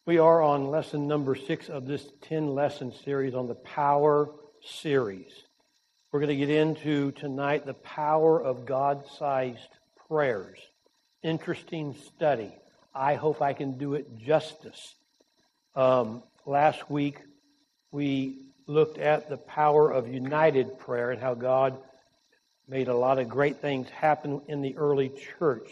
We are on lesson number 6 of this 10-lesson series on the Power series. We're going to get into tonight the power of God-sized prayers. Interesting study. I hope I can do it justice. Last week we looked at the power of united prayer and how God made a lot of great things happen in the early church.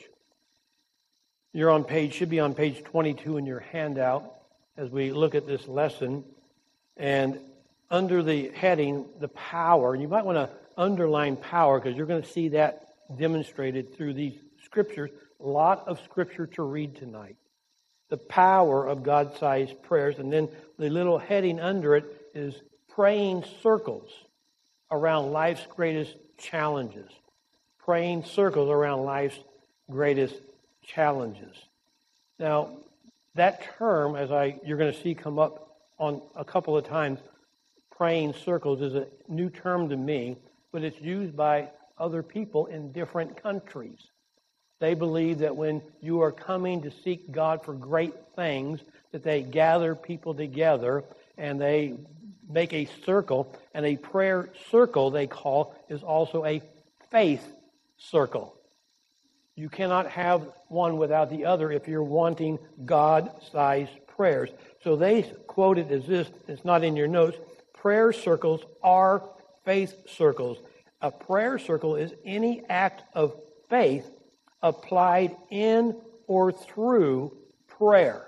Should be on page 22 in your handout as we look at this lesson. And under the heading, the power, and you might want to underline power because you're going to see that demonstrated through these scriptures. A lot of scripture to read tonight. The power of God-sized prayers. And then the little heading under it is praying circles around life's greatest challenges. Praying circles around life's greatest challenges. Now, that term, you're going to see come up on a couple of times, praying circles is a new term to me, but it's used by other people in different countries. They believe that when you are coming to seek God for great things, that they gather people together and they make a circle, and a prayer circle they call is also a faith circle. You cannot have one without the other if you're wanting God-sized prayers. So they quote it as this, it's not in your notes, prayer circles are faith circles. A prayer circle is any act of faith applied in or through prayer.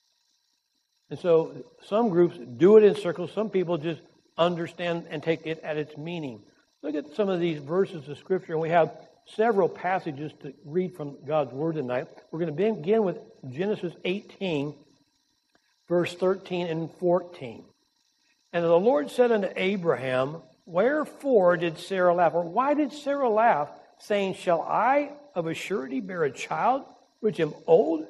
And so some groups do it in circles. Some people just understand and take it at its meaning. Look at some of these verses of Scripture, and we have several passages to read from God's Word tonight. We're going to begin with Genesis 18, verse 13 and 14. And the Lord said unto Abraham, wherefore did Sarah laugh? Or why did Sarah laugh, saying, shall I of a surety bear a child, which am old?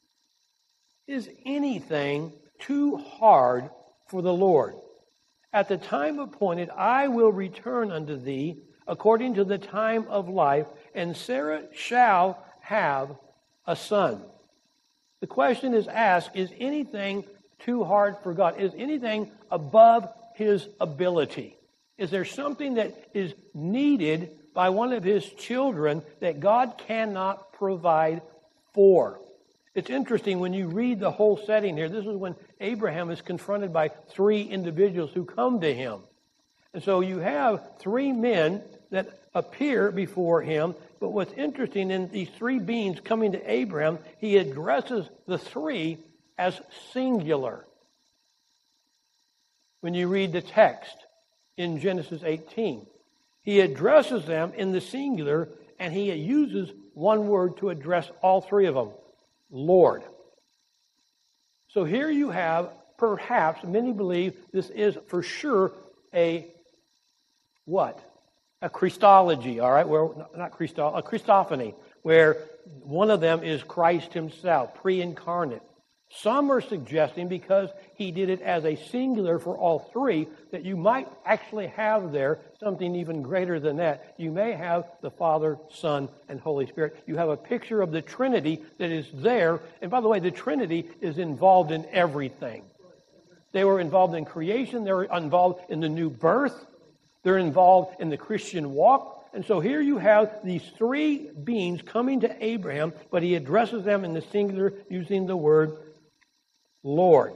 Is anything too hard for the Lord? At the time appointed, I will return unto thee, according to the time of life, and Sarah shall have a son. The question is asked, is anything too hard for God? Is anything above His ability? Is there something that is needed by one of His children that God cannot provide for? It's interesting when you read the whole setting here. This is when Abraham is confronted by 3 individuals who come to him. And so you have 3 men that appear before him. But what's interesting in these 3 beings coming to Abraham, he addresses the 3 as singular. When you read the text in Genesis 18, he addresses them in the singular, and he uses one word to address all 3 of them, Lord. So here you have, perhaps, many believe this is for sure a what? A Christology, all right? A Christophany, where one of them is Christ Himself, pre-incarnate. Some are suggesting, because He did it as a singular for all 3, that you might actually have there something even greater than that. You may have the Father, Son, and Holy Spirit. You have a picture of the Trinity that is there. And by the way, the Trinity is involved in everything. They were involved in creation. They were involved in the new birth. They're involved in the Christian walk. And so here you have these 3 beings coming to Abraham, but he addresses them in the singular using the word Lord.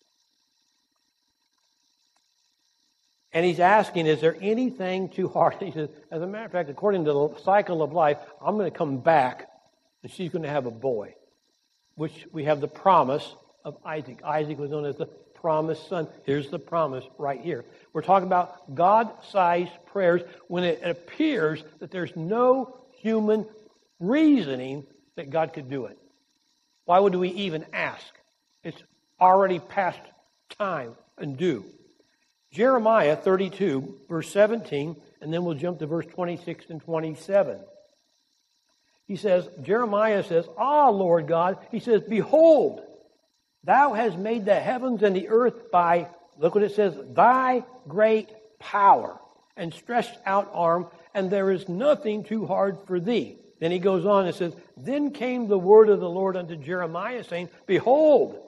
And he's asking, is there anything too hard? He says, as a matter of fact, according to the cycle of life, I'm going to come back and she's going to have a boy, which we have the promise of Isaac. Isaac was known as the promised son. Here's the promise right here. We're talking about God-sized prayers when it appears that there's no human reasoning that God could do it. Why would we even ask? It's already past time and due. Jeremiah 32, verse 17, and then we'll jump to verse 26 and 27. He says, Jeremiah says, Lord God, he says, behold, Thou hast made the heavens and the earth by, look what it says, Thy great power and stretched out arm, and there is nothing too hard for Thee. Then he goes on and says, Then came the word of the Lord unto Jeremiah, saying, Behold,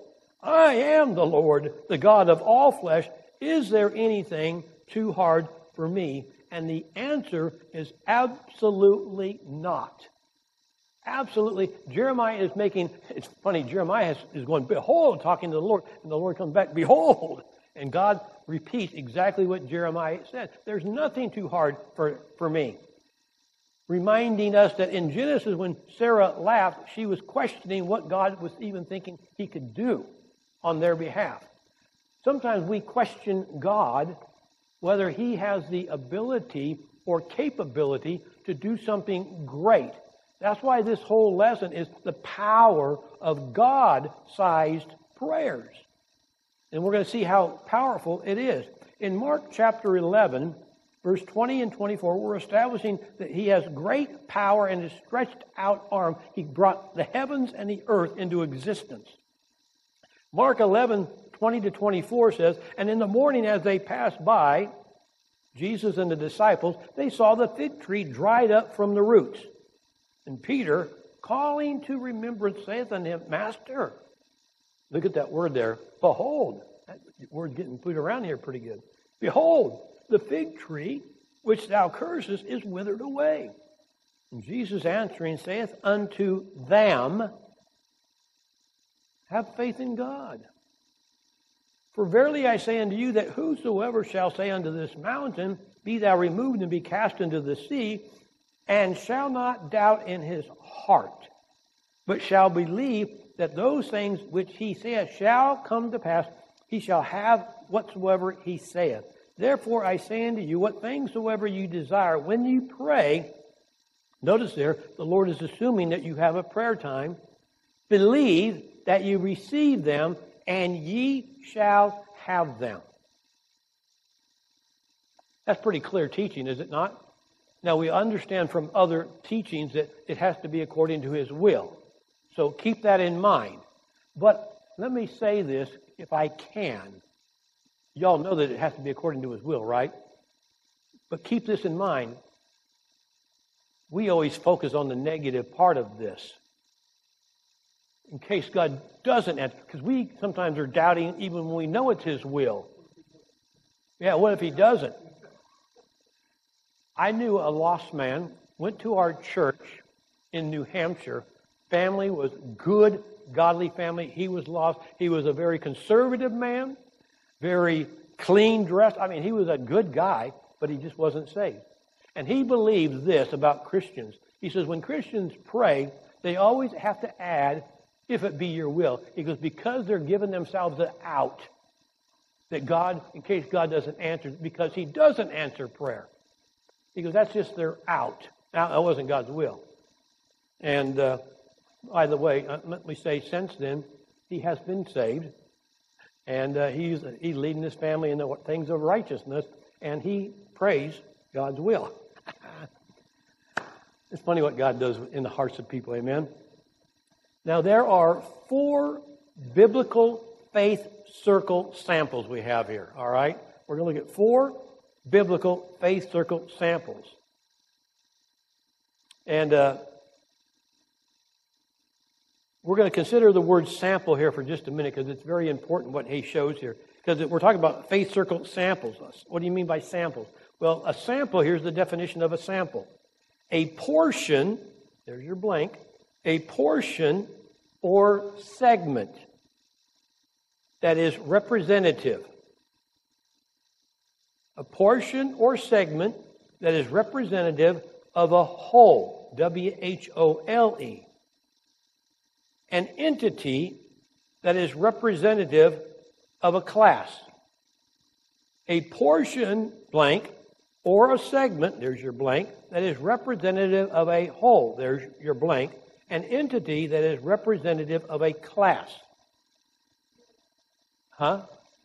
I am the Lord, the God of all flesh. Is there anything too hard for me? And the answer is absolutely not. Absolutely. Jeremiah is making, it's funny, Jeremiah is going, behold, talking to the Lord, and the Lord comes back, behold. And God repeats exactly what Jeremiah said. There's nothing too hard for me. Reminding us that in Genesis, when Sarah laughed, she was questioning what God was even thinking he could do on their behalf. Sometimes we question God whether he has the ability or capability to do something great. That's why this whole lesson is the power of God-sized prayers. And we're going to see how powerful it is. In Mark chapter 11, verse 20 and 24, we're establishing that he has great power and his stretched out arm. He brought the heavens and the earth into existence. Mark 11, 20 to 24 says, and in the morning as they passed by, Jesus and the disciples, they saw the fig tree dried up from the roots. And Peter, calling to remembrance, saith unto him, Master, look at that word there, behold, that word getting put around here pretty good. Behold, the fig tree which thou cursest is withered away. And Jesus answering saith unto them, have faith in God. For verily I say unto you that whosoever shall say unto this mountain, be thou removed and be cast into the sea, and shall not doubt in his heart, but shall believe that those things which he saith shall come to pass, he shall have whatsoever he saith. Therefore I say unto you, what things soever you desire, when you pray, notice there, the Lord is assuming that you have a prayer time, believe that you receive them, and ye shall have them. That's pretty clear teaching, is it not? Now, we understand from other teachings that it has to be according to his will. So keep that in mind. But let me say this, if I can. Y'all know that it has to be according to his will, right? But keep this in mind. We always focus on the negative part of this. In case God doesn't answer. Because we sometimes are doubting even when we know it's his will. Yeah, what if he doesn't? I knew a lost man, went to our church in New Hampshire. Family was good, godly family. He was lost. He was a very conservative man, very clean dressed. I mean, he was a good guy, but he just wasn't saved. And he believes this about Christians. He says, when Christians pray, they always have to add, if it be your will. He goes, because they're giving themselves an out. That God, in case God doesn't answer, because he doesn't answer prayer. He goes, that's just their out. Now, that wasn't God's will. And by the way, let me say, since then, he has been saved. And he's leading his family in the things of righteousness. And he prays God's will. It's funny what God does in the hearts of people. Amen? Now, there are 4 biblical faith circle samples we have here. All right? We're going to look at 4 biblical faith circle samples. And we're going to consider the word sample here for just a minute because it's very important what he shows here. Because we're talking about faith circle samples. What do you mean by samples? Well, a sample, here's the definition of a sample. A portion, there's your blank, a portion or segment that is representative. A portion or segment that is representative of a whole, W-H-O-L-E. An entity that is representative of a class. A portion, blank, or a segment, there's your blank, that is representative of a whole, there's your blank. An entity that is representative of a class. Huh?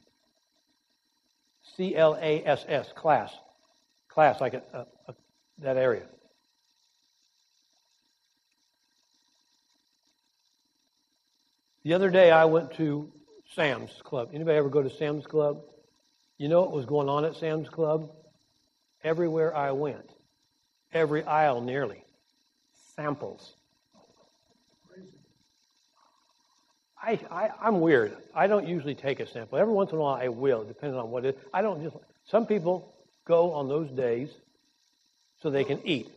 C-L-A-S-S, class. Class, like that area. The other day I went to Sam's Club. Anybody ever go to Sam's Club? You know what was going on at Sam's Club? Everywhere I went. Every aisle nearly. Samples. I'm weird. I don't usually take a sample. Every once in a while I will, depending on what it is. I don't just, some people go on those days so they can eat.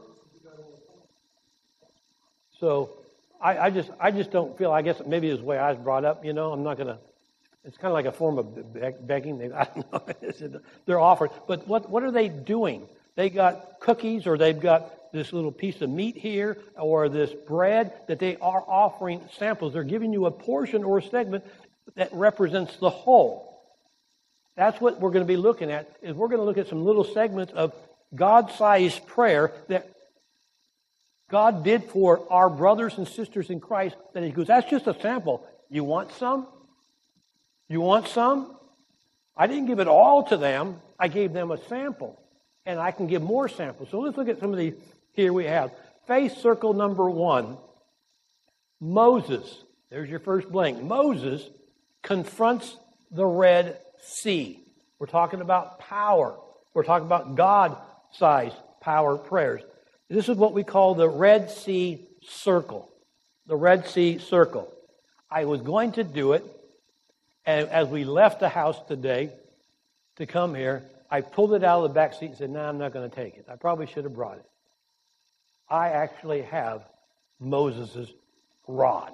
So I just don't feel, I guess maybe it's the way I was brought up, I'm not going to, it's kind of like a form of begging. I don't know. They're offering. But what are they doing? They got cookies, or they've got this little piece of meat here, or this bread that they are offering samples. They're giving you a portion or a segment that represents the whole. That's what we're going to be looking at, is we're going to look at some little segments of God-sized prayer that God did for our brothers and sisters in Christ. That He goes, that's just a sample. You want some? You want some? I didn't give it all to them. I gave them a sample. And I can give more samples. So let's look at some of these. Here we have faith circle number 1. Moses. There's your first blank. Moses confronts the Red Sea. We're talking about power. We're talking about God-sized power prayers. This is what we call the Red Sea Circle. The Red Sea Circle. I was going to do it, and as we left the house today to come here, I pulled it out of the back seat and said, no, I'm not going to take it. I probably should have brought it. I actually have Moses' rod.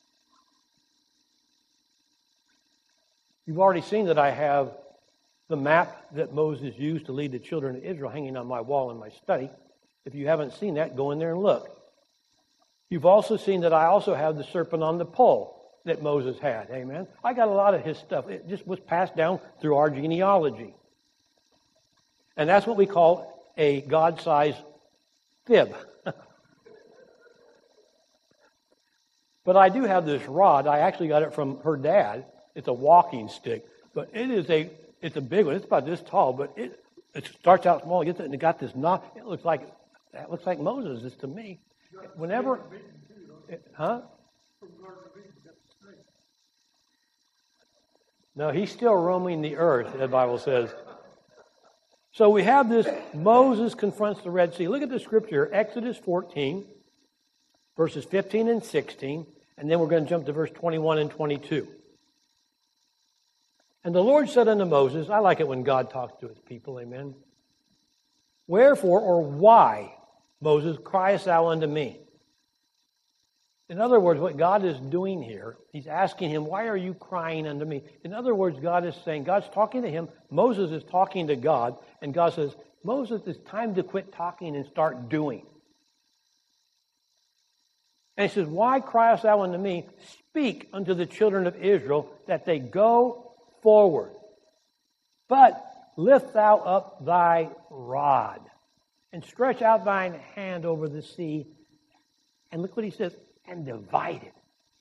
You've already seen that I have the map that Moses used to lead the children of Israel hanging on my wall in my study. If you haven't seen that, go in there and look. You've also seen that I also have the serpent on the pole that Moses had. Amen. I got a lot of his stuff. It just was passed down through our genealogy. And that's what we call a God-sized fib. But I do have this rod. I actually got it from her dad. It's a walking stick. But it's a big one. It's about this tall, but it starts out small, gets it, and it got this knot. That looks like Moses is to me. Whenever, No, he's still roaming the earth, the Bible says. So we have this, Moses confronts the Red Sea. Look at the scripture, Exodus 14, verses 15 and 16, and then we're going to jump to verse 21 and 22. And the Lord said unto Moses, I like it when God talks to his people, amen. Wherefore, or why, Moses, criest thou unto me? In other words, what God is doing here, He's asking him, why are you crying unto me? In other words, God is saying, God's talking to him, Moses is talking to God, and God says, Moses, it's time to quit talking and start doing. And He says, why criest thou unto me? Speak unto the children of Israel that they go forward. But lift thou up thy rod and stretch out thine hand over the sea. And look what He says, and divide it.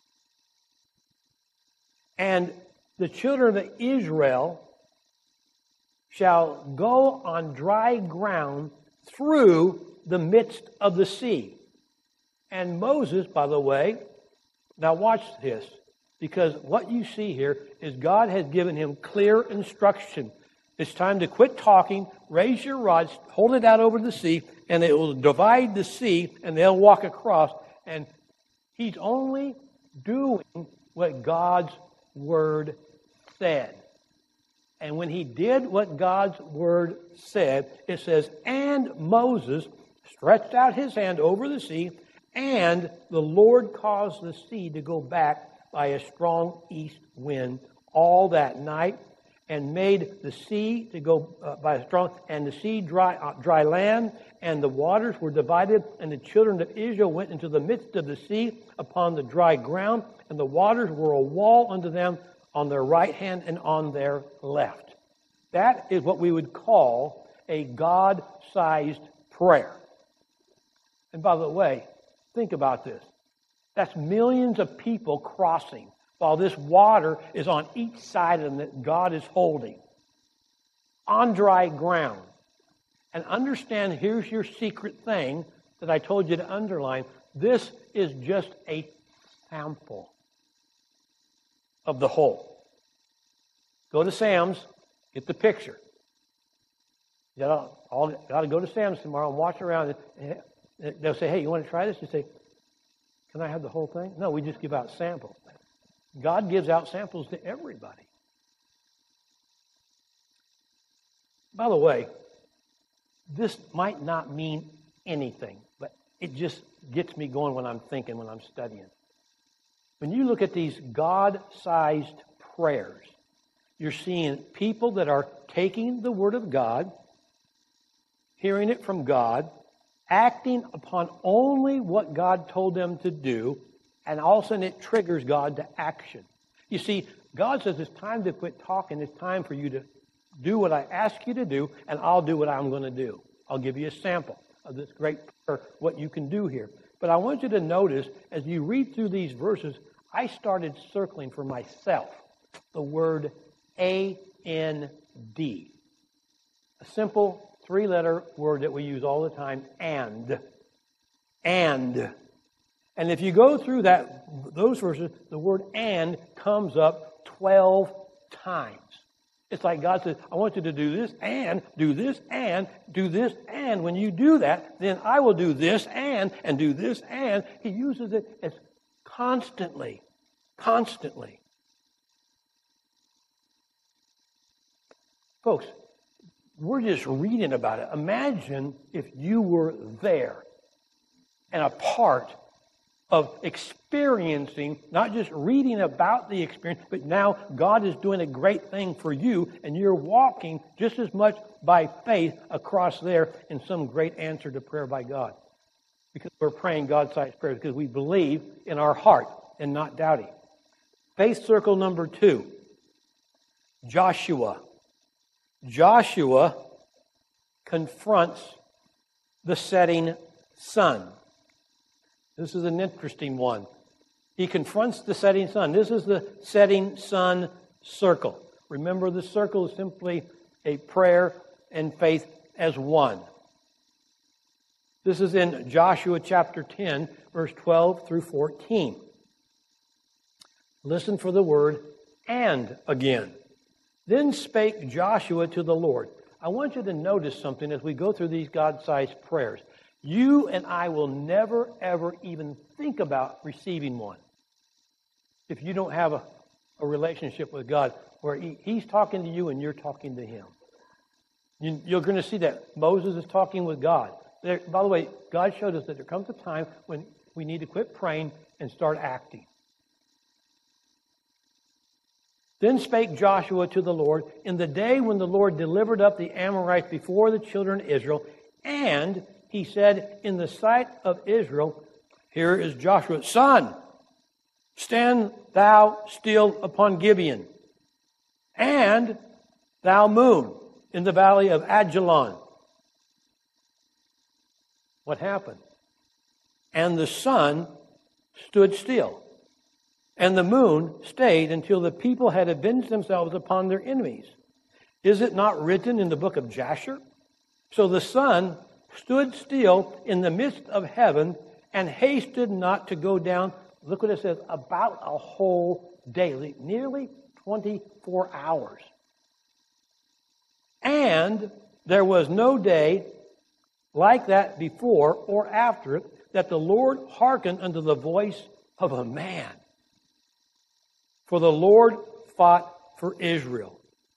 And the children of Israel shall go on dry ground through the midst of the sea. And Moses, by the way, now watch this, because what you see here is God has given him clear instruction. It's time to quit talking, raise your rods, hold it out over the sea, and it will divide the sea, and they'll walk across. And he's only doing what God's Word said. And when he did what God's Word said, it says, and Moses stretched out his hand over the sea, and the Lord caused the sea to go back by a strong east wind all that night, and made the sea to go by a strong, and the sea dry land, and the waters were divided, and the children of Israel went into the midst of the sea upon the dry ground, and the waters were a wall unto them on their right hand and on their left. That is what we would call a God-sized prayer. And by the way, think about this. That's millions of people crossing while this water is on each side of them that God is holding on dry ground. And understand, here's your secret thing that I told you to underline. This is just a sample of the whole. Go to Sam's, get the picture. You got to go to Sam's tomorrow and watch around. They'll say, hey, you want to try this? You say, can I have the whole thing? No, we just give out samples. God gives out samples to everybody. By the way, this might not mean anything, but it just gets me going when I'm thinking, when I'm studying. When you look at these God-sized prayers, you're seeing people that are taking the Word of God, hearing it from God, acting upon only what God told them to do, and all of a sudden it triggers God to action. You see, God says it's time to quit talking. It's time for you to do what I ask you to do, and I'll do what I'm going to do. I'll give you a sample of this great prayer, what you can do here. But I want you to notice, as you read through these verses, I started circling for myself the word A-N-D. A simple three-letter word that we use all the time, and. And. And if you go through those verses, the word and comes up 12 times. It's like God says, I want you to do this and do this and do this and when you do that, then I will do this and do this and. He uses it as constantly. Folks, we're just reading about it. Imagine if you were there and a part of experiencing, not just reading about the experience, but now God is doing a great thing for you, and you're walking just as much by faith across there in some great answer to prayer by God. Because we're praying God-sized prayers, because we believe in our heart and not doubting. Faith circle number 2, Joshua. Joshua confronts the setting sun. This is an interesting one. He confronts the setting sun. This is the setting sun circle. Remember, the circle is simply a prayer and faith as one. This is in Joshua chapter 10, verse 12 through 14. Listen for the word and again. Then spake Joshua to the Lord. I want you to notice something as we go through these God-sized prayers. You and I will never, ever even think about receiving one if you don't have a relationship with God where He's talking to you and you're talking to Him. You're going to see that Moses is talking with God. By the way, God showed us that there comes a time when we need to quit praying and start acting. Then spake Joshua to the Lord in the day when the Lord delivered up the Amorites before the children of Israel, and he said, in the sight of Israel, here is Joshua, Son, stand thou still upon Gibeon, and thou moon in the valley of Ajalon. What happened? And the sun stood still, and the moon stayed until the people had avenged themselves upon their enemies. Is it not written in the book of Jasher? So the sun stood still in the midst of heaven and hasted not to go down. Look what it says, about a whole day, nearly 24 hours. And there was no day like that before or after it, that the Lord hearkened unto the voice of a man. For the Lord fought for Israel.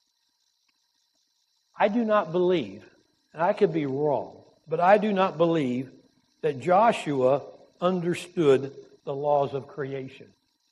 I do not believe, and I could be wrong, but I do not believe that Joshua understood the laws of creation.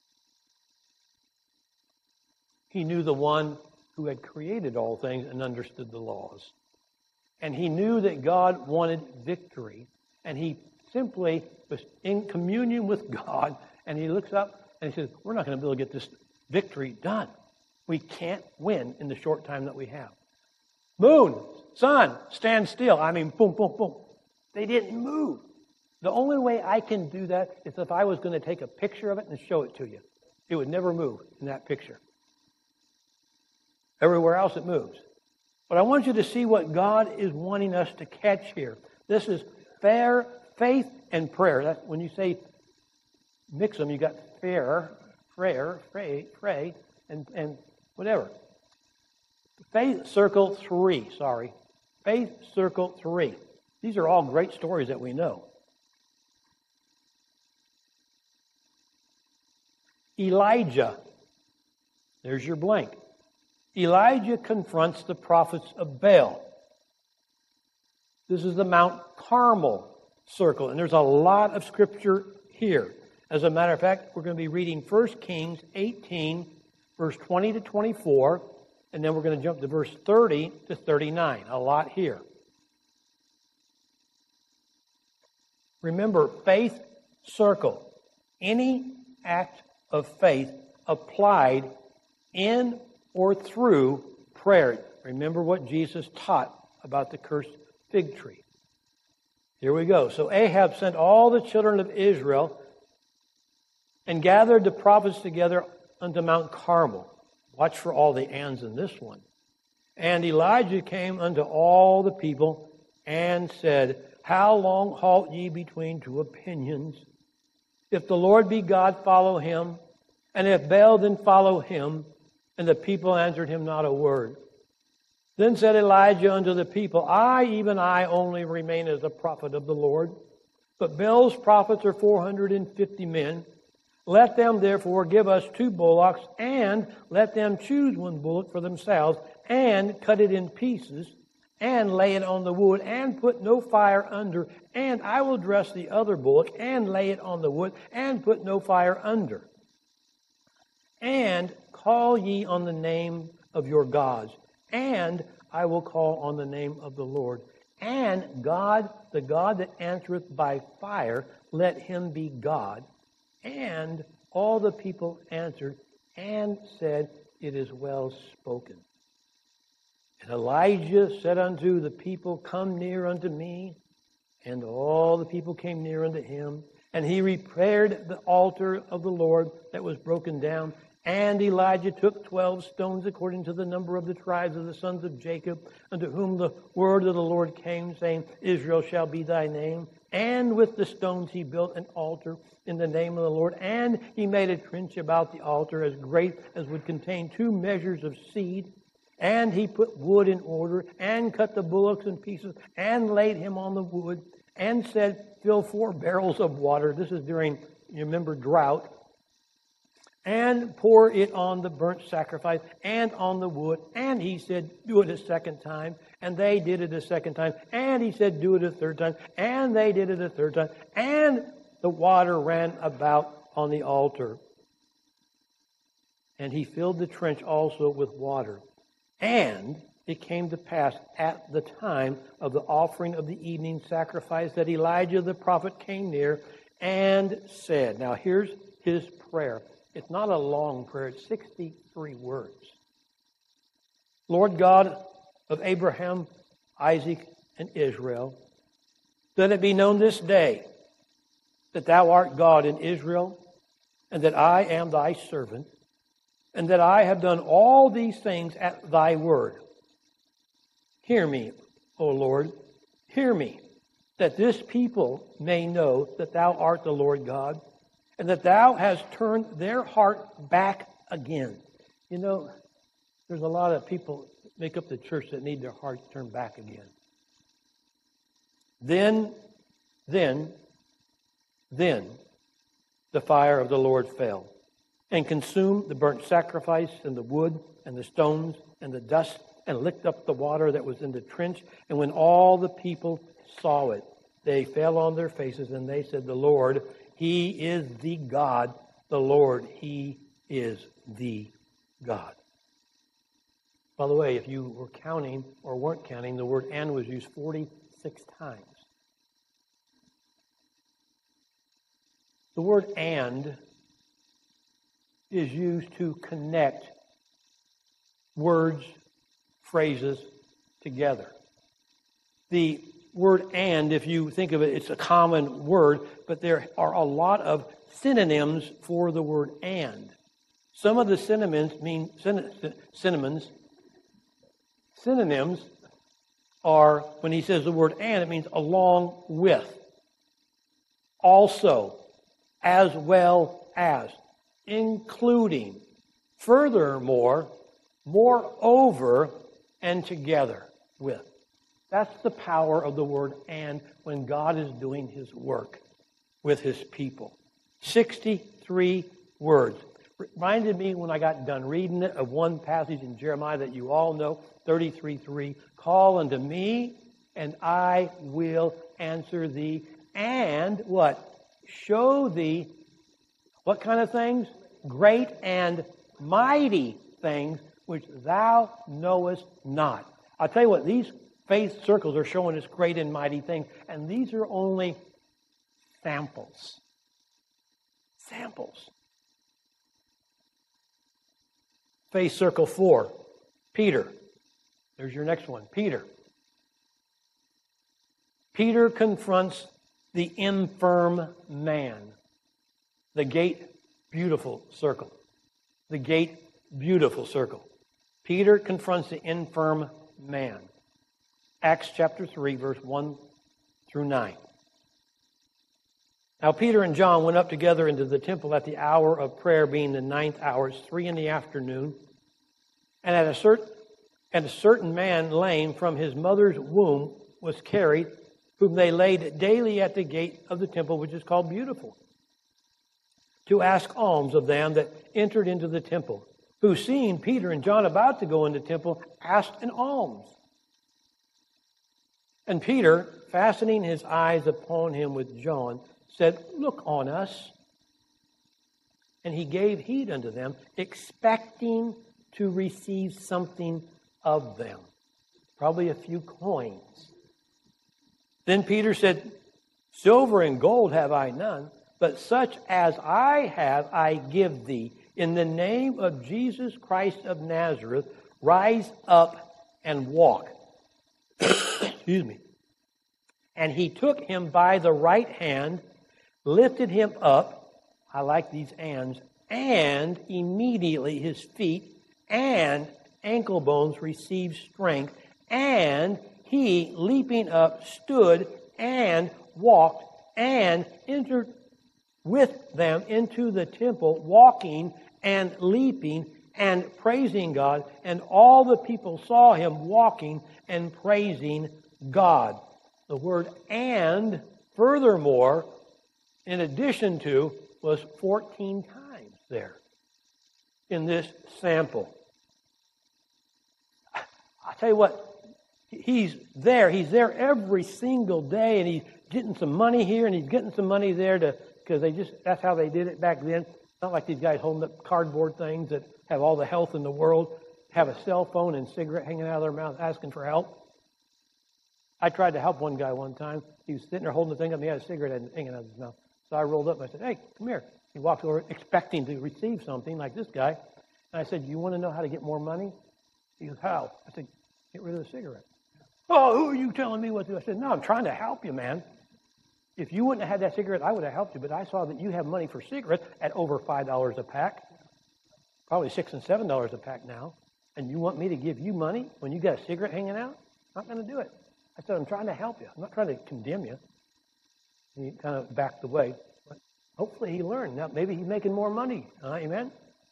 He knew the one who had created all things and understood the laws. And he knew that God wanted victory. And he simply was in communion with God. And he looks up and he says, we're not going to be able to get this victory done. We can't win in the short time that we have. Moon, sun, stand still. I mean, boom, boom, boom. They didn't move. The only way I can do that is if I was going to take a picture of it and show it to you. It would never move in that picture. Everywhere else it moves. But I want you to see what God is wanting us to catch here. This is faith and prayer. That's when you say mix them, you got prayer, pray, and whatever. Faith circle 3, Faith circle 3. These are all great stories that we know. Elijah There's your blank. Elijah confronts the prophets of Baal. This is the Mount Carmel circle, and there's a lot of scripture here. As a matter of fact, we're going to be reading 1 Kings 18, verse 20 to 24, and then we're going to jump to verse 30 to 39. A lot here. Remember, faith circle. Any act of faith applied in or through prayer. Remember what Jesus taught about the cursed fig tree. Here we go. So Ahab sent all the children of Israel and gathered the prophets together unto Mount Carmel. Watch for all the ands in this one. And Elijah came unto all the people and said, How long halt ye between two opinions? If the Lord be God, follow him. And if Baal, then follow him. And the people answered him not a word. Then said Elijah unto the people, I, even I, only remain as a prophet of the Lord. But Baal's prophets are 450 men. Let them therefore give us 2 bullocks, and let them choose 1 bullock for themselves, and cut it in pieces, and lay it on the wood, and put no fire under. And I will dress the other bullock, and lay it on the wood, and put no fire under. And call ye on the name of your gods, and I will call on the name of the Lord. And God, the God that answereth by fire, let him be God. And all the people answered and said, It is well spoken. And Elijah said unto the people, Come near unto me. And all the people came near unto him. And he repaired the altar of the Lord that was broken down. And Elijah took 12 stones according to the number of the tribes of the sons of Jacob, unto whom the word of the Lord came, saying, Israel shall be thy name. And with the stones he built an altar in the name of the Lord. And he made a trench about the altar as great as would contain 2 measures of seed. And he put wood in order, and cut the bullocks in pieces, and laid him on the wood, and said, Fill 4 barrels of water. This is during, you remember, drought. And pour it on the burnt sacrifice and on the wood. And he said, Do it a second time. And they did it a second time. And he said, Do it a third time. And they did it a third time. And the water ran about on the altar. And he filled the trench also with water. And it came to pass at the time of the offering of the evening sacrifice that Elijah the prophet came near and said, Now here's his prayer. It's not a long prayer. It's 63 words. Lord God of Abraham, Isaac, and Israel, let it be known this day that thou art God in Israel, and that I am thy servant, and that I have done all these things at thy word. Hear me, O Lord, hear me, that this people may know that thou art the Lord God, and that thou hast turned their heart back again. You know, there's a lot of people make up the church that need their hearts turned back again. Then the fire of the Lord fell and consumed the burnt sacrifice and the wood and the stones and the dust and licked up the water that was in the trench. And when all the people saw it, they fell on their faces and they said, The Lord, He is the God. The Lord, He is the God. By the way, if you were counting or weren't counting, the word and was used 46 times. The word and is used to connect words, phrases together. The word and, if you think of it, it's a common word, but there are a lot of synonyms for the word and. Some of the synonyms are, when he says the word and, it means along with, also, as well as, including, furthermore, moreover, and together with. That's the power of the word and when God is doing His work with His people. 63 words. reminded me when I got done reading it of one passage in Jeremiah that you all know, 33:3. Call unto me, and I will answer thee, and what? Show thee what kind of things? Great and mighty things which thou knowest not. I'll tell you what, these faith circles are showing us great and mighty things, and these are only samples. Samples. Faith circle 4, Peter. There's your next one, Peter. Peter confronts the infirm man. The gate, beautiful circle. The gate, beautiful circle. Peter confronts the infirm man. Acts chapter 3, verse 1 through 9. Now Peter and John went up together into the temple at the hour of prayer, being the 9th hour. It's 3 p.m. And a certain man lame from his mother's womb was carried, whom they laid daily at the gate of the temple, which is called Beautiful, to ask alms of them that entered into the temple, who, seeing Peter and John about to go into the temple, asked an alms. And Peter, fastening his eyes upon him with John, said, Look on us. And he gave heed unto them, expecting to receive something of them. Probably a few coins. Then Peter said, Silver and gold have I none, but such as I have I give thee. In the name of Jesus Christ of Nazareth, rise up and walk. Excuse me. And he took him by the right hand, lifted him up, I like these ands, and immediately his feet and ankle bones received strength, and he, leaping up, stood and walked and entered with them into the temple, walking and leaping and praising God. And all the people saw him walking and praising God. The word and, furthermore, in addition to, was 14 times there in this sample. I'll tell you what, he's there every single day, and he's getting some money here and he's getting some money there because that's how they did it back then. It's not like these guys holding up cardboard things that have all the health in the world, have a cell phone and cigarette hanging out of their mouth asking for help. I tried to help one guy one time. He was sitting there holding the thing up and he had a cigarette hanging out of his mouth. So I rolled up and I said, Hey, come here. He walked over expecting to receive something like this guy. And I said, You want to know how to get more money? He goes, How? I said, Get rid of the cigarette. Oh, who are you telling me what to do? I said, No, I'm trying to help you, man. If you wouldn't have had that cigarette, I would have helped you. But I saw that you have money for cigarettes at over $5 a pack. Probably $6 and $7 a pack now. And you want me to give you money when you got a cigarette hanging out? I'm not going to do it. I said, I'm trying to help you. I'm not trying to condemn you. And he kind of backed away. But hopefully he learned. Now, maybe he's making more money. Amen?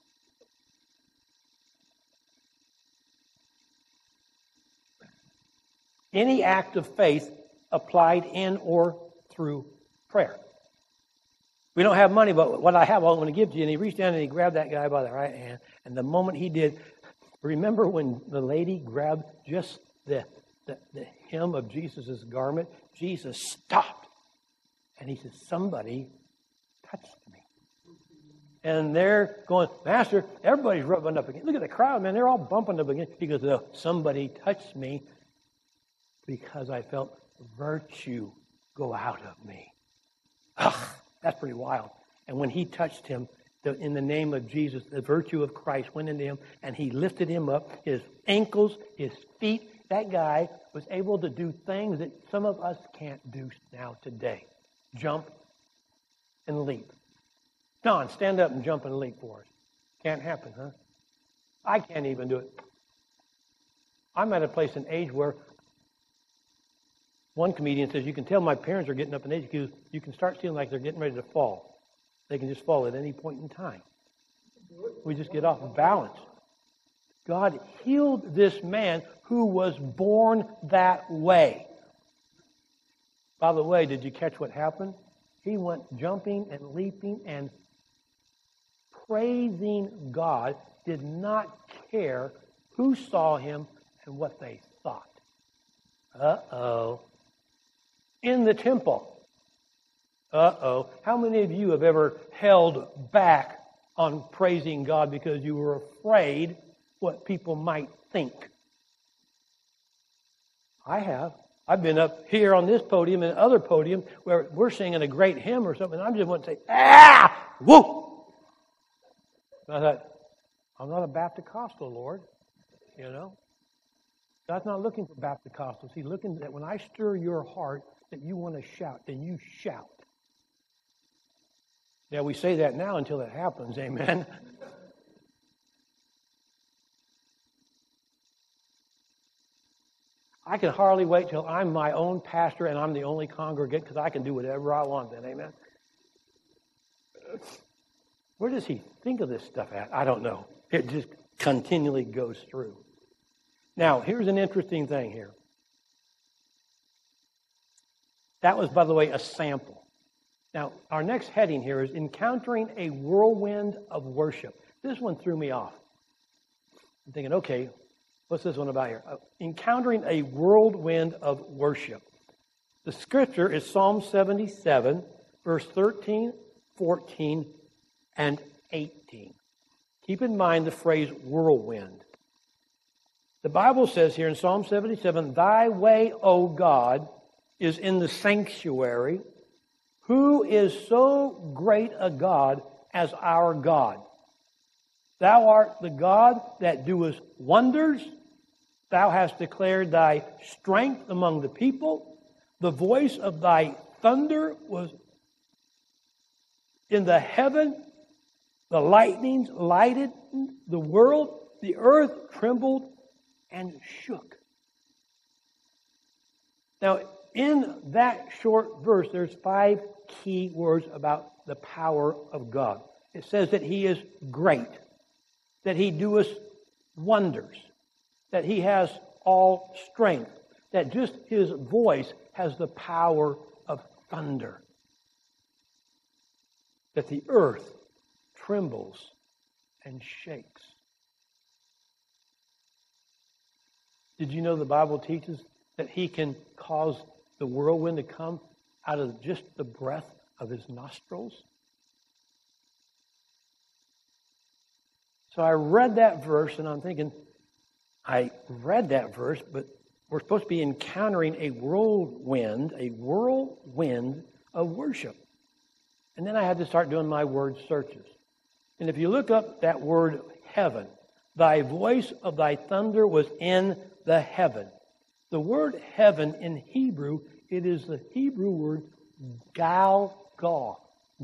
Any act of faith applied in or through prayer. We don't have money, but what I have, I'm going to give to you. And he reached down and he grabbed that guy by the right hand. And the moment he did, remember when the lady grabbed just the hem of Jesus' garment? Jesus stopped. And he said, Somebody touched me. And they're going, Master, everybody's rubbing up against. Look at the crowd, man. They're all bumping up against. He goes, No, somebody touched me because I felt virtue go out of me. Ugh, that's pretty wild. And when he touched him, in the name of Jesus, the virtue of Christ went into him, and he lifted him up. His ankles, his feet, that guy was able to do things that some of us can't do now today. Jump and leap. Don, stand up and jump and leap for us. Can't happen, huh? I can't even do it. I'm at a place in age where one comedian says, you can tell my parents are getting up in age because you can start feeling like they're getting ready to fall. They can just fall at any point in time. We just get off balance. God healed this man who was born that way. By the way, did you catch what happened? He went jumping and leaping and praising God, did not care who saw him and what they thought. Uh-oh. In the temple. Uh-oh. How many of you have ever held back on praising God because you were afraid what people might think? I have. I've been up here on this podium and other podium where we're singing a great hymn or something, and I just want to say, whoa! And I thought, I'm not a Baptist-costal, Lord, you know. God's not looking for Baptist-costals. He's looking that when I stir your heart that you want to shout, then you shout. Yeah, we say that now until it happens, amen. I can hardly wait till I'm my own pastor and I'm the only congregant because I can do whatever I want then, amen. Where does he think of this stuff at? I don't know. It just continually goes through. Now, here's an interesting thing here. That was, by the way, a sample. Now, our next heading here is Encountering a Whirlwind of Worship. This one threw me off. I'm thinking, okay, what's this one about here? Encountering a whirlwind of worship. The scripture is Psalm 77, verse 13, 14, and 18. Keep in mind the phrase whirlwind. The Bible says here in Psalm 77, Thy way, O God, is in the sanctuary. Who is so great a God as our God? Thou art the God that doest wonders. Thou hast declared thy strength among the people. The voice of thy thunder was in the heaven. The lightnings lighted the world. The earth trembled and shook. Now, in that short verse, there's 5 key words about the power of God. It says that he is great, that he doeth wonders, that he has all strength, that just his voice has the power of thunder, that the earth trembles and shakes. Did you know the Bible teaches that he can cause the whirlwind to come out of just the breath of his nostrils? So I read that verse and I'm thinking, I read that verse, but we're supposed to be encountering a whirlwind of worship. And then I had to start doing my word searches. And if you look up that word heaven, thy voice of thy thunder was in the heaven. The word heaven in Hebrew, it is the Hebrew word Galgaw.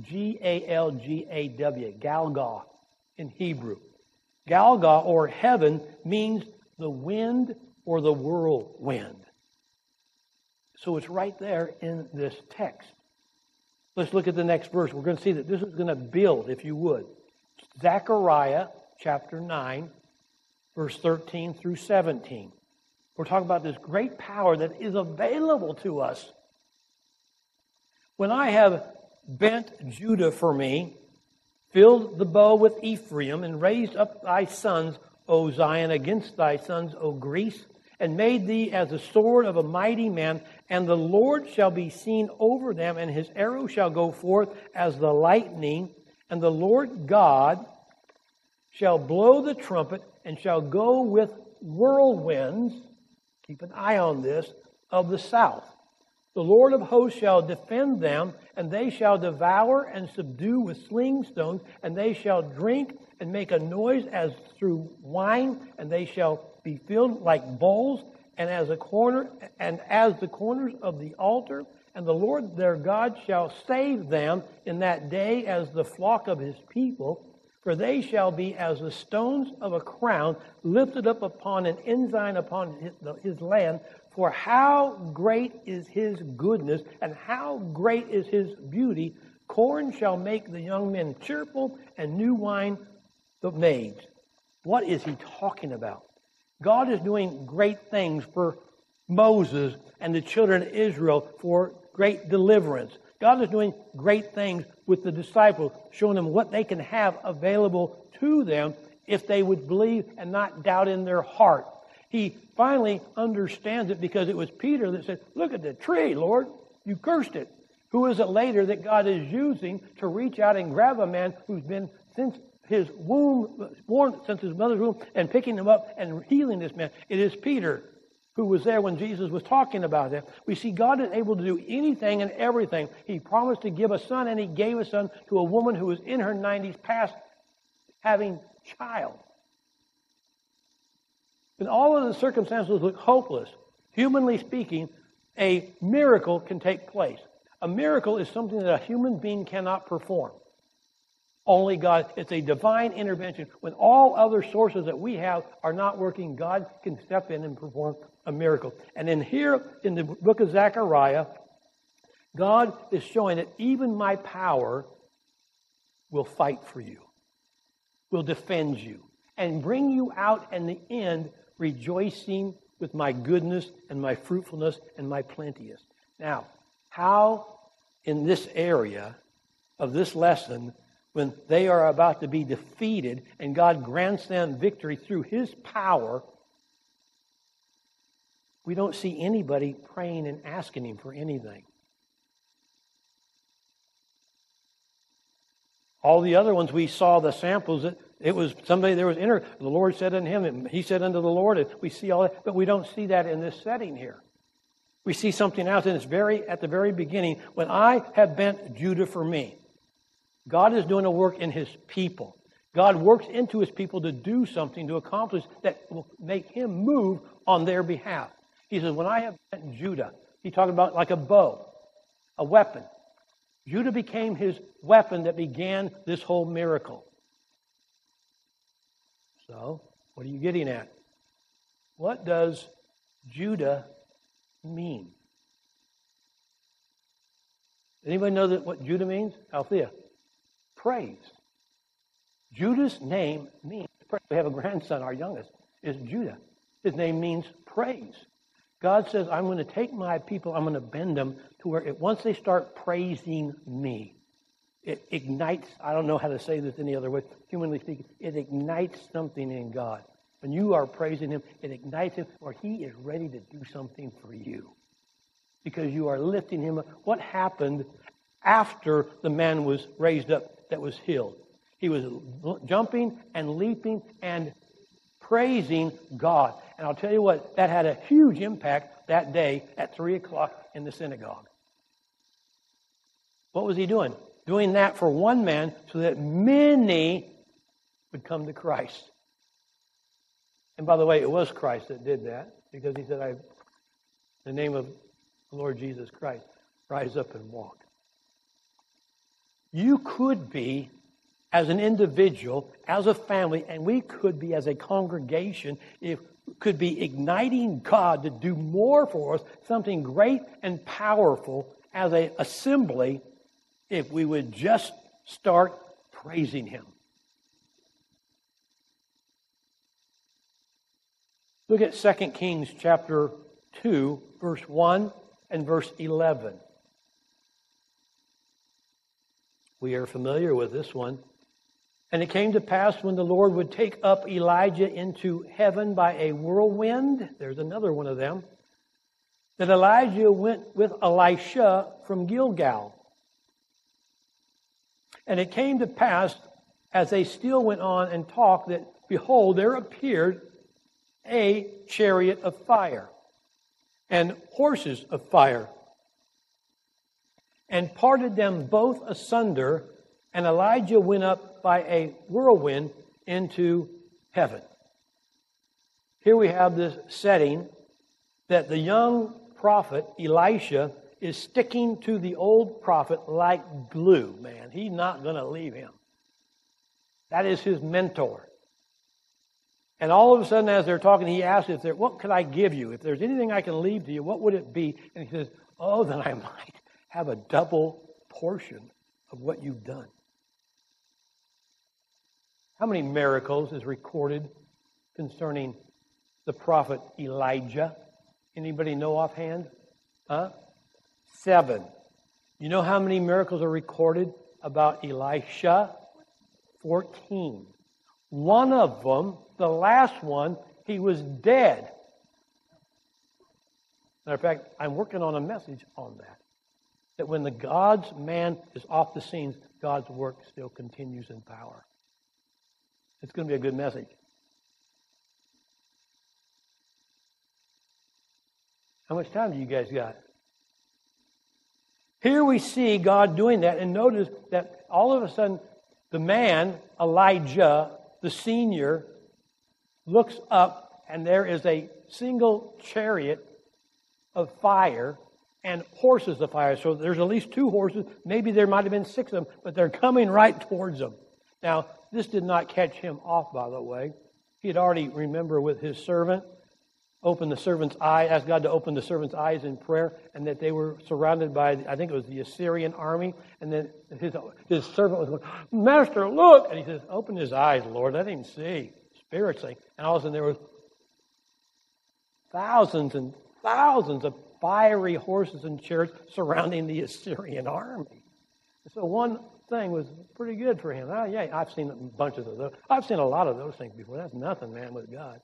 Galgaw. Galgaw in Hebrew. Galgaw, or heaven, means the wind or the whirlwind. So it's right there in this text. Let's look at the next verse. We're going to see that this is going to build, if you would. Zechariah chapter 9, verse 13 through 17. We're talking about this great power that is available to us. When I have bent Judah for me, filled the bow with Ephraim, and raised up thy sons, O Zion, against thy sons, O Greece, and made thee as the sword of a mighty man, and the Lord shall be seen over them, and his arrow shall go forth as the lightning, and the Lord God shall blow the trumpet, and shall go with whirlwinds, keep an eye on this, of the south. The Lord of hosts shall defend them, and they shall devour and subdue with sling stones, and they shall drink and make a noise as through wine, and they shall be filled like bowls, and as the corners of the altar. And the Lord their God shall save them in that day as the flock of his people, for they shall be as the stones of a crown lifted up upon an ensign upon his land. For how great is his goodness, and how great is his beauty. Corn shall make the young men cheerful, and new wine the maids. What is he talking about? God is doing great things for Moses and the children of Israel for great deliverance. God is doing great things with the disciples, showing them what they can have available to them if they would believe and not doubt in their heart. He finally understands it because it was Peter that said, look at the tree, Lord. You cursed it. Who is it later that God is using to reach out and grab a man who's been since his womb, born since his mother's womb, and picking him up and healing this man? It is Peter who was there when Jesus was talking about that. We see God is able to do anything and everything. He promised to give a son, and He gave a son to a woman who was in her 90s past having child. When all of the circumstances look hopeless, humanly speaking, a miracle can take place. A miracle is something that a human being cannot perform. Only God. It's a divine intervention. When all other sources that we have are not working, God can step in and perform a miracle. And then here in the book of Zechariah, God is showing that even my power will fight for you, will defend you, and bring you out in the end rejoicing with my goodness and my fruitfulness and my plenteous. Now, how in this area of this lesson, when they are about to be defeated and God grants them victory through His power, we don't see anybody praying and asking Him for anything. All the other ones we saw the samples. It was somebody there was the Lord said unto him, and he said unto the Lord. And we see all that, but we don't see that in this setting here. We see something else, and it's at the very beginning. When I have bent Judah for me, God is doing a work in His people. God works into His people to do something, to accomplish that will make Him move on their behalf. He says, when I have bent Judah, He talked about like a bow, a weapon. Judah became His weapon that began this whole miracle. So, what are you getting at? What does Judah mean? Anybody know what Judah means? Althea. Praise. Judah's name means praise. We have a grandson, our youngest, is Judah. His name means praise. God says, I'm going to take my people, I'm going to bend them to where once they start praising me, it ignites, I don't know how to say this any other way, humanly speaking, it ignites something in God. When you are praising Him, it ignites Him, or He is ready to do something for you. Because you are lifting Him up. What happened after the man was raised up that was healed? He was jumping and leaping and praising God. And I'll tell you what, that had a huge impact that day at 3 o'clock in the synagogue. What was he doing? Doing that for one man so that many would come to Christ. And by the way, it was Christ that did that, because He said, in the name of the Lord Jesus Christ, rise up and walk. You could be, as an individual, as a family, and we could be as a congregation, could be igniting God to do more for us, something great and powerful as an assembly, if we would just start praising Him. Look at 2 Kings chapter 2, verse 1 and verse 11. We are familiar with this one. And it came to pass when the Lord would take up Elijah into heaven by a whirlwind, there's another one of them, that Elijah went with Elisha from Gilgal. And it came to pass, as they still went on and talked, that, behold, there appeared a chariot of fire and horses of fire, and parted them both asunder, and Elijah went up by a whirlwind into heaven. Here we have this setting that the young prophet, Elisha, is sticking to the old prophet like glue, man. He's not going to leave him. That is his mentor. And all of a sudden, as they're talking, he asks, what could I give you? If there's anything I can leave to you, what would it be? And he says, oh, then I might have a double portion of what you've done. How many miracles is recorded concerning the prophet Elijah? Anybody know offhand? 7. You know how many miracles are recorded about Elisha? 14. One of them, the last one, he was dead. Matter of fact, I'm working on a message on that. That when the God's man is off the scenes, God's work still continues in power. It's going to be a good message. How much time do you guys got? Here we see God doing that, and notice that all of a sudden the man, Elijah, the senior, looks up and there is a single chariot of fire and horses of fire. So there's at least 2 horses. Maybe there might have been 6 of them, but they're coming right towards them. Now, this did not catch him off, by the way. He had already, remember, with his servant, opened the servant's eye, asked God to open the servant's eyes in prayer, and that they were surrounded by, I think it was the Assyrian army, and then his servant was going, Master, look! And he says, open his eyes, Lord, let him see spiritually. And all of a sudden there were thousands and thousands of fiery horses and chariots surrounding the Assyrian army. So one thing was pretty good for him. Oh, yeah, I've seen bunches of those. I've seen a lot of those things before. That's nothing, man, with God.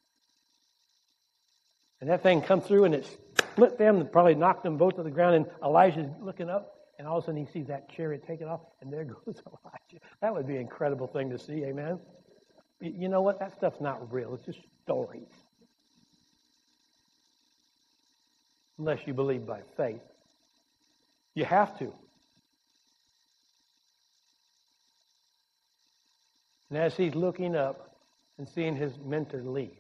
And that thing come through and it split them and probably knocked them both to the ground. And Elijah's looking up and all of a sudden he sees that chariot taken off and there goes Elijah. That would be an incredible thing to see, amen? You know what? That stuff's not real. It's just stories. Unless you believe by faith. You have to. And as he's looking up and seeing his mentor leave,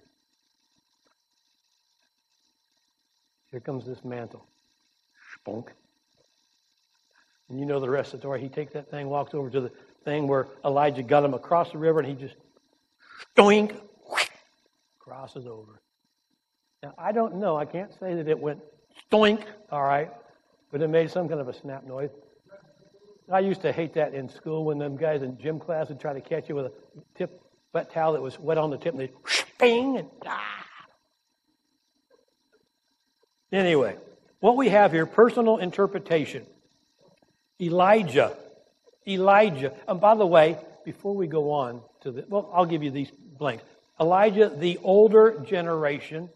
here comes this mantle. Spunk. And you know the rest of the story. He takes that thing, walks over to the thing where Elijah got him across the river, and he just stoink, crosses over. Now, I don't know. I can't say that it went stoink, all right, but it made some kind of a snap noise. I used to hate that in school when them guys in gym class would try to catch you with a wet towel that was wet on the tip, and they'd sping and Anyway, what we have here, personal interpretation. Elijah. And by the way, before we go on to the, well, I'll give you these blanks. Elijah, the older generation.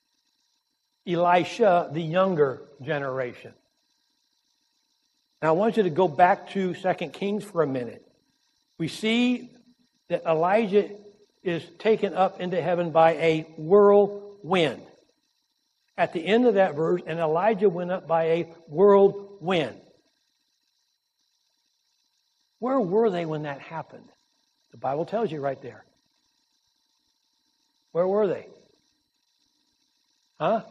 Elisha, the younger generation. Now I want you to go back to 2 Kings for a minute. We see that Elijah is taken up into heaven by a whirlwind. At the end of that verse, and Elijah went up by a whirlwind. Where were they when that happened? The Bible tells you right there. Where were they? Huh?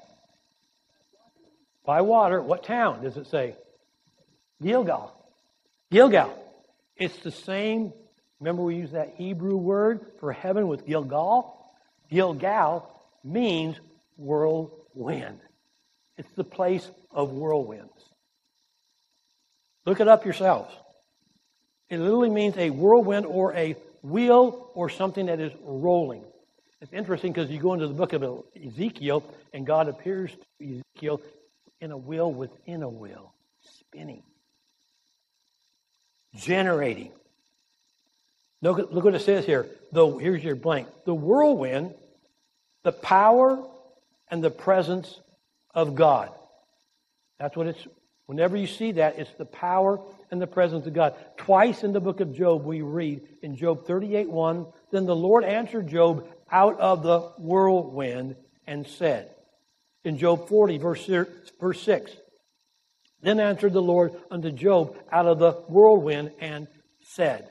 By water. What town does it say? Gilgal. It's the same. Remember we use that Hebrew word for heaven with Gilgal? Gilgal means whirlwind. It's the place of whirlwinds. Look it up yourselves. It literally means a whirlwind or a wheel or something that is rolling. It's interesting because you go into the book of Ezekiel and God appears to Ezekiel in a wheel within a wheel, spinning, generating. Look what it says here. Here's your blank. The whirlwind, the power and the presence of God. That's what it's. Whenever you see that, it's the power and the presence of God. Twice in the book of Job we read in Job 38:1, then the Lord answered Job out of the whirlwind and said. In Job 40, verse 6, then answered the Lord unto Job out of the whirlwind and said.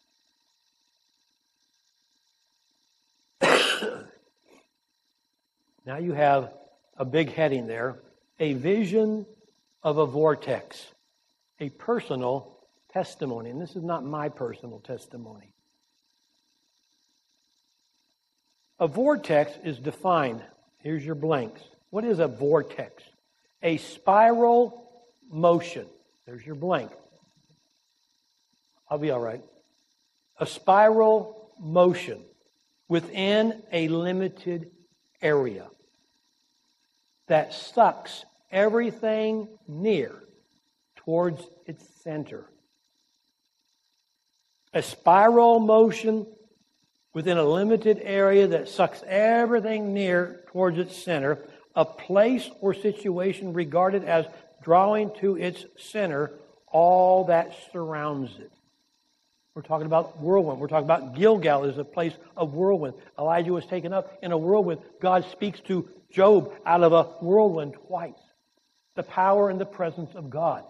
Now you have a big heading there, a vision of a vortex, a personal testimony. And this is not my personal testimony. A vortex is defined. Here's your blanks. What is a vortex? A spiral motion. There's your blank. I'll be all right. A spiral motion within a limited area that sucks everything near towards its center. A spiral motion within a limited area that sucks everything near towards its center. A place or situation regarded as drawing to its center all that surrounds it. We're talking about whirlwind. We're talking about Gilgal is a place of whirlwind. Elijah was taken up in a whirlwind. God speaks to Job out of a whirlwind twice. The power and the presence of God.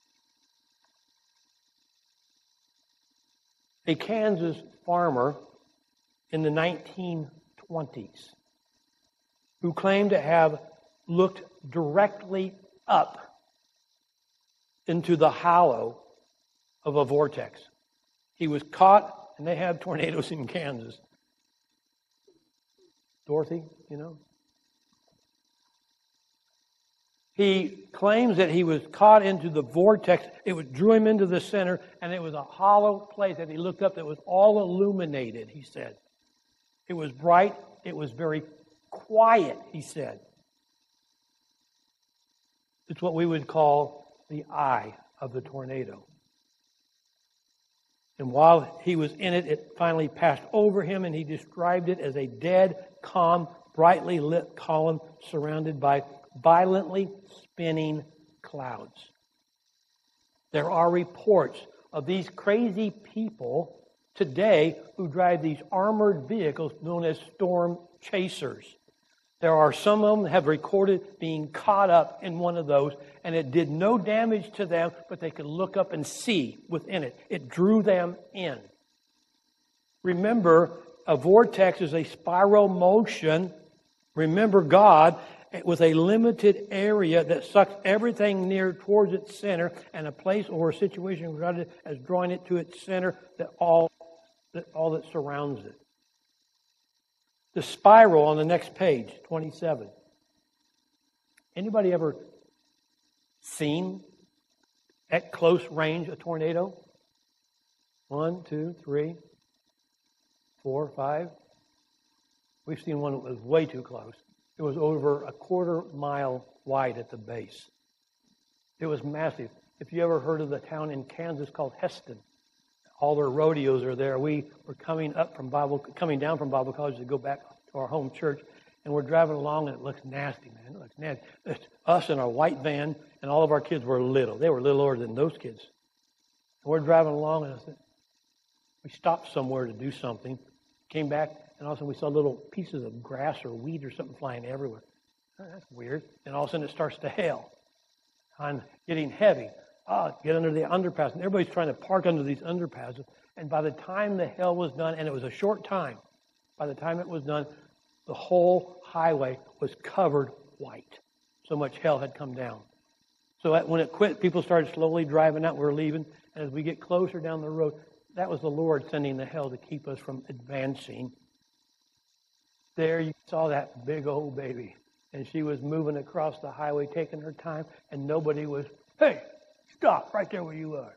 A Kansas farmer in the 1920s who claimed to have looked directly up into the hollow of a vortex. He was caught, and they have tornadoes in Kansas. Dorothy, you know? He claims that he was caught into the vortex. It drew him into the center, and it was a hollow place that he looked up that was all illuminated, he said. It was bright. It was very quiet, he said. It's what we would call the eye of the tornado. And while he was in it, it finally passed over him, and he described it as a dead, calm, brightly lit column surrounded by violently spinning clouds. There are reports of these crazy people today who drive these armored vehicles known as storm chasers. There are some of them have recorded being caught up in one of those, and it did no damage to them, but they could look up and see within it. It drew them in. Remember, a vortex is a spiral motion. Remember, God with a limited area that sucks everything near towards its center, and a place or a situation regarded as drawing it to its center, that all that surrounds it. The spiral on the next page, 27. Anybody ever seen at close range a tornado? 1, 2, 3, 4, 5. We've seen one that was way too close. It was over a quarter mile wide at the base. It was massive. If you ever heard of the town in Kansas called Heston, all their rodeos are there. We were coming down from Bible college to go back to our home church, and we're driving along, and it looks nasty, man. It looks nasty. It's us in our white van, and all of our kids were little. They were little older than those kids. And we're driving along, and we stopped somewhere to do something, came back, and all of a sudden we saw little pieces of grass or weed or something flying everywhere. Oh, that's weird. And all of a sudden it starts to hail. I'm getting heavy. Get under the underpass. And everybody's trying to park under these underpasses. And by the time the hail was done, and it was a short time, by the time it was done, the whole highway was covered white. So much hail had come down. So when it quit, people started slowly driving out. We're leaving. And as we get closer down the road, that was the Lord sending the hail to keep us from advancing. There you saw that big old baby. And she was moving across the highway, taking her time, and nobody was, hey, stop right there where you are.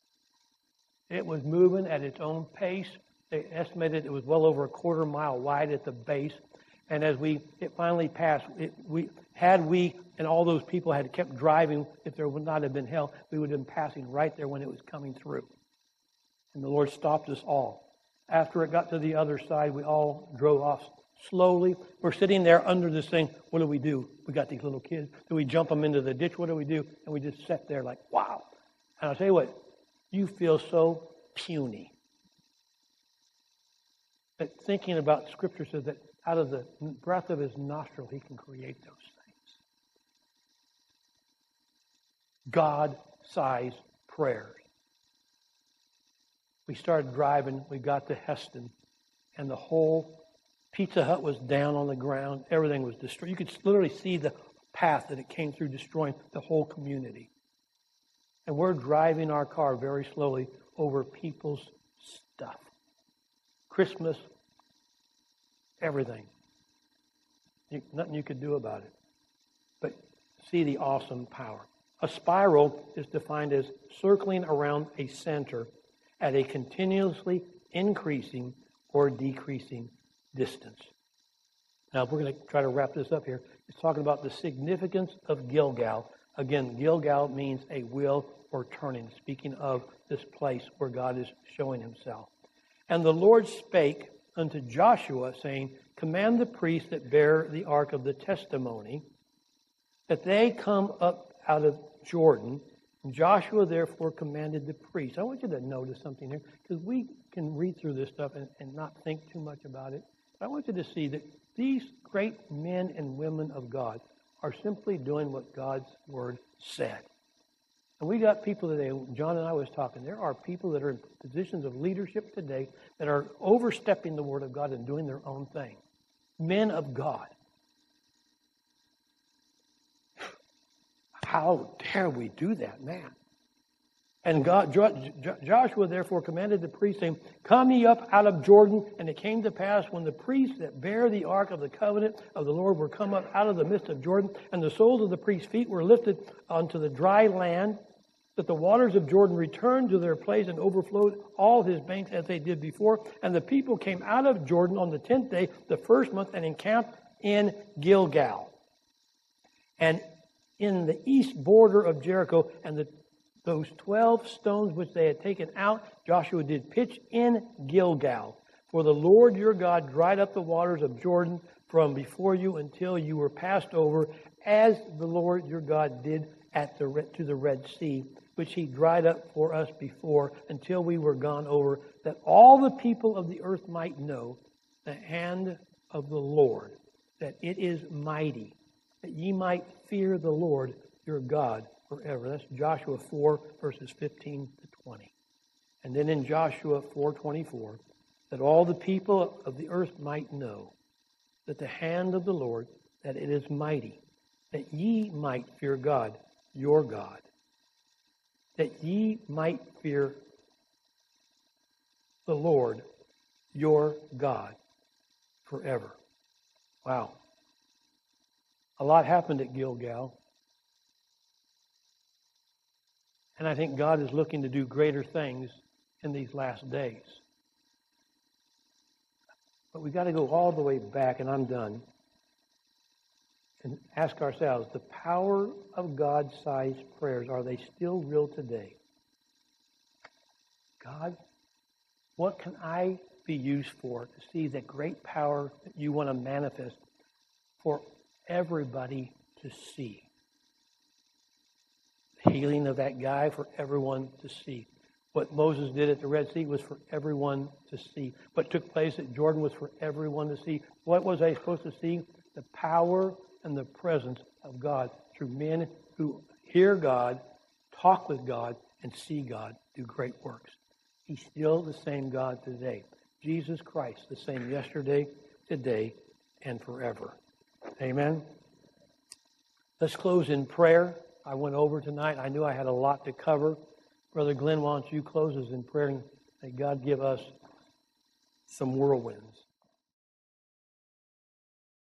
It was moving at its own pace. They estimated it was well over a quarter mile wide at the base. And as it finally passed, we and all those people had kept driving, if there would not have been hail, we would have been passing right there when it was coming through. And the Lord stopped us all. After it got to the other side, we all drove off slowly. We're sitting there under this thing. What do? We got these little kids. Do we jump them into the ditch? What do we do? And we just sat there like, wow. And I'll tell you what, you feel so puny. But thinking about Scripture says that out of the breath of His nostril, He can create those things. God-sized prayers. We started driving. We got to Heston, and the whole Pizza Hut was down on the ground. Everything was destroyed. You could literally see the path that it came through, destroying the whole community. And we're driving our car very slowly over people's stuff. Christmas, everything. Nothing you could do about it. But see the awesome power. A spiral is defined as circling around a center at a continuously increasing or decreasing distance. Now, we're going to try to wrap this up here. It's talking about the significance of Gilgal. Again, Gilgal means a will or turning, speaking of this place where God is showing himself. And the Lord spake unto Joshua, saying, command the priests that bear the ark of the testimony, that they come up out of Jordan. And Joshua therefore commanded the priests. I want you to notice something here, because we can read through this stuff and not think too much about it. But I want you to see that these great men and women of God are simply doing what God's Word said. And we got people today, John and I was talking, there are people that are in positions of leadership today that are overstepping the Word of God and doing their own thing. Men of God. How dare we do that, man? And Joshua therefore commanded the priests, saying, come ye up out of Jordan. And it came to pass, when the priests that bear the ark of the covenant of the Lord were come up out of the midst of Jordan, and the soles of the priests' feet were lifted unto the dry land, that the waters of Jordan returned to their place and overflowed all his banks as they did before. And the people came out of Jordan on the 10th day, the first month, and encamped in Gilgal. And in the east border of Jericho, and those 12 stones which they had taken out, Joshua did pitch in Gilgal. For the Lord your God dried up the waters of Jordan from before you until you were passed over, as the Lord your God did to the Red Sea, which he dried up for us before, until we were gone over, that all the people of the earth might know the hand of the Lord, that it is mighty, that ye might fear the Lord your God forever. That's Joshua 4, verses 15 to 20. And then in Joshua 4:24, that all the people of the earth might know that the hand of the Lord, that it is mighty, that ye might fear God, your God, that ye might fear the Lord, your God, forever. Wow. A lot happened at Gilgal. And I think God is looking to do greater things in these last days. But we've got to go all the way back, and I'm done, and ask ourselves, the power of God-sized prayers, are they still real today? God, what can I be used for to see the great power that you want to manifest for everybody to see? The healing of that guy for everyone to see. What Moses did at the Red Sea was for everyone to see. What took place at Jordan was for everyone to see. What was I supposed to see? The power and the presence of God through men who hear God, talk with God, and see God do great works. He's still the same God today. Jesus Christ, the same yesterday, today, and forever. Amen. Let's close in prayer. I went over tonight. I knew I had a lot to cover. Brother Glenn, why don't you close us in prayer, and may God give us some whirlwinds.